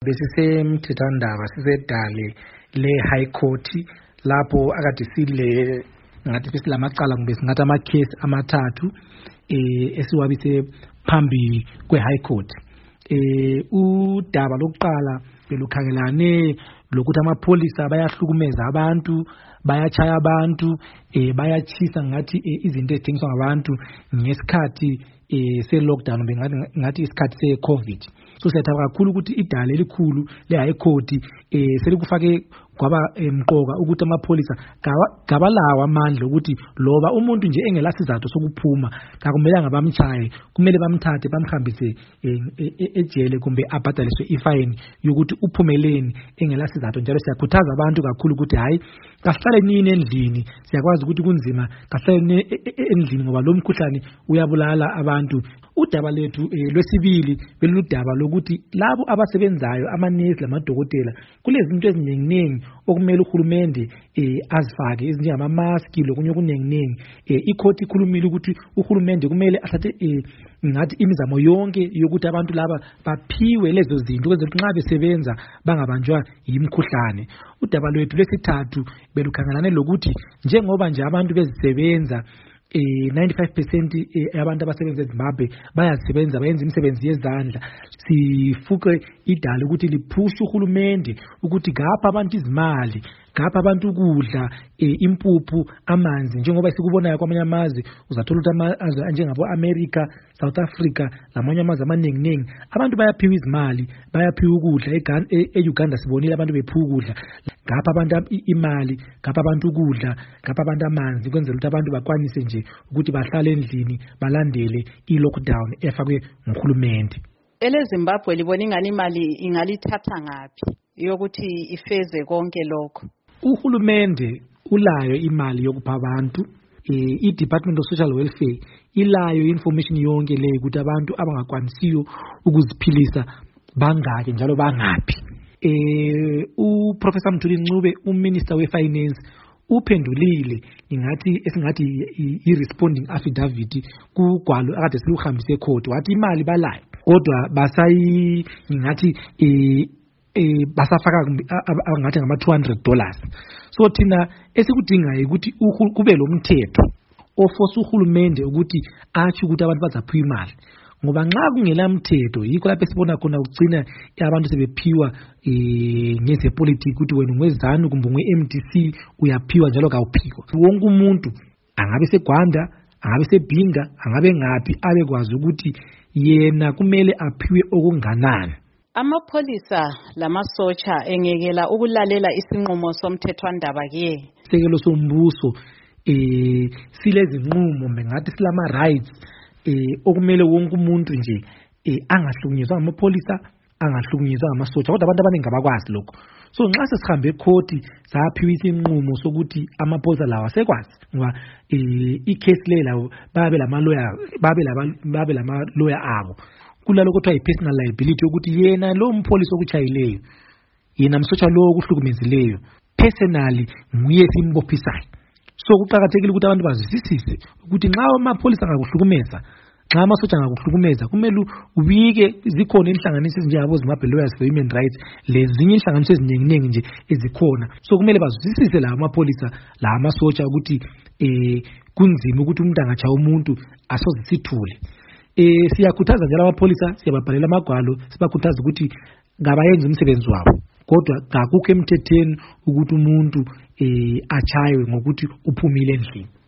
Besisemthethwandaba sisedale le-High Court lapho akade ngathi silamacala kumbe singathi ama-case amathathu esiwabise phambi kwe-High Court. Udaba lokuqala belukhangelane lokuthi amapholisa bayahlukumeza abantu, bayachaya abantu, bayachisa ngathi izinto ezithengiswa ngabantu ngesikhathi se-lockdown ngathi isikhathi se-COVID. So siyathatha kakhulu ukuthi idala elikhulu le-High Court selikufake kwaba mqoka ukuthi amapholisa gabalawa amandla ukuthi loba umuntu nje engelasizathu sokuphuma kakumelanga bamchaye, kumele bamthathe bamhambise ejele kumbe abhadaliswe ifine yokuthi uphumeleni engelasizathu. Njalo siyakhuthaza abantu kakhulu ukuthi hayi kahlale nini endlini, siyakwazi ukuthi kunzima kahlale endlini ngoba lo mkhuhlane uyabulala abantu. Udaba lethu lwesibili beludaba lokuthi labo abasebenzayo amanesi lamadokotela kulezinto eziningi okumele uhulumende azifake ezinjengama mask lokunye okuningi. Icourt ikhulumile ukuthi uhulumende kumele athathe ngathi imizamo yonke yokuthi abantu laba baphiwe lezo zinto ukwenzela nxa besebenza bangabanjwa yimkhuhlane. Udaba lwethu lwesithathu belukhangelane lokuthi njengoba nje abantu bezisebenza 95% abantu abasebenza eZimbabwe bayazisebenza, bayenza imisebenzi yezandla. Sifuke idala ukuthi liphushe uhulumende ukuthi ngapha abantu izimali, ngapha abantu ukudla, impuphu, amanzi. Njengoba sikubonayo kwamanye amazwe uzathola ukuthi amazwe njengabo America, South Africa lamanye amazwe amaningi abantu bayaphiwa izimali, bayaphiwa ukudla. E-Uganda sibonile abantu bephiwa ukudla. Ngapha abantu imali, ngapha abantu ukudla, ngapha abantu amanzi kwenzela ukuthi abantu bakwanise nje ukuthi bahlale endlini balandele i-lockdown efakwe nguhulumende. EleZimbabwe libona ingani imali ingalithatha ngapi yokuthi ifeze konke lokho? Uhulumende ulayo imali yokupha abantu. I-Department of Social Welfare ilayo information yonke leyo ukuthi abantu abangakwanisiyo ukuziphilisa bangaki njalo bangaphi. Uprofessor Mthuli Ncube, uMinister we-Finance, uphendulile esingathi i-responding affidavit kugwalo akade siluhambise ecourt. Wathi imali balayo kodwa basafaka ngathi ngama-$200. So thina esikudingayo ukuthi kube lo mthetho oforce uhulumende ukuthi athi ukuthi abantu bazaphiwa imali, ngoba nxa kungela mthetho yikho lapho sibona khona ugcina abantu sebephiwa ngezepolitiki ukuthi wena ungwezanu kumbe ungwe-MDC uyaphiwa njalo kawuphiwa. Wonke umuntu angabe seGwanda, angabe seBhinga, angabe ngaphi abekwazi ukuthi yena kumele aphiwe okunganani. Amapholisa lamasotsha engekela ukulalela isinqumo somthethwandaba ke isekelo sombuso silezinqumo ngathi silama rights okumele wonke umuntu nje angahlukunyezwa amapholisa, angahlukunyezwa amasotsha, kodwa abantu abaningi abakwazi lokho. So nxa sesihambe ecourt saphiwa isinqumo sokuthi amapholisa lawa sekwazi ngoba i-case le lawo babe lama lawyer abo kulalo kuthiwa yi-personal liability ukuthi yena lo mpholisa okuchayileyo, yena msotsha lo okuhlukumezileyo personally nguye simbophisayo. So kuqakathekile ukuthi abantu bazwisise ukuthi nxa amapholisa angakuhlukumeza, nxa amasotsha angakuhlukumeza, kumele ubike. Zikhona inhlanganiso ezinjengabo Zimbabwe Lawyers for Human Rights lezinye inhlanganiso eziningi nje ezikhona. So kumele bazwisise la amapholisa la amasotsha ukuthi kunzima ukuthi umuntu angachaya umuntu asoze sithule. Siyakhuthaza njalo amapholisa, siyababhalela amagwalo sibakhuthaza ukuthi ngabayenza umsebenzi wabo, kodwa akukho emthethweni ukuthi umuntu achaywe ngokuthi uphumile endlini.